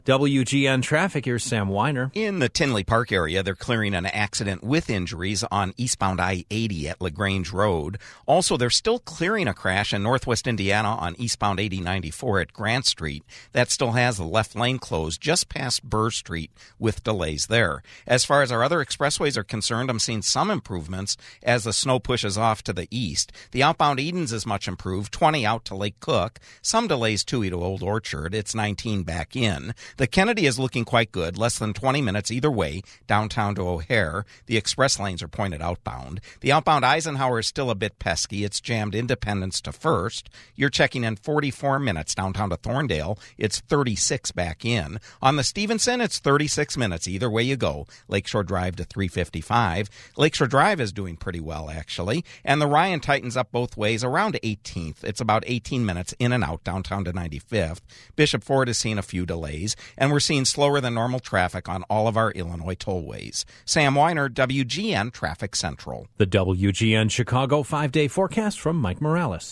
WGN Traffic, here's Sam Weiner. In the Tinley Park area, they're clearing an accident with injuries on eastbound I-80 at LaGrange Road. Also, they're still clearing a crash in northwest Indiana on eastbound 8094 at Grant Street. That still has the left lane closed just past Burr Street with delays there. As far as our other expressways are concerned, I'm seeing some improvements as the snow pushes off to the east. The outbound Edens is much improved, 20 out to Lake Cook. Some delays, too, to Old Orchard. It's 19 back in. The Kennedy is looking quite good, less than 20 minutes either way, downtown to O'Hare. The express lanes are pointed outbound. The outbound Eisenhower is still a bit pesky. It's jammed Independence to First. You're checking in 44 minutes downtown to Thorndale. It's 36 back in. On the Stevenson, it's 36 minutes either way you go. Lakeshore Drive to 355. Lakeshore Drive is doing pretty well, actually. And the Ryan tightens up both ways around 18th. It's about 18 minutes in and out downtown to 95th. Bishop Ford is seeing a few delays. And we're seeing slower than normal traffic on all of our Illinois tollways. Sam Weiner, WGN Traffic Central. The WGN Chicago 5-day forecast from Mike Morales.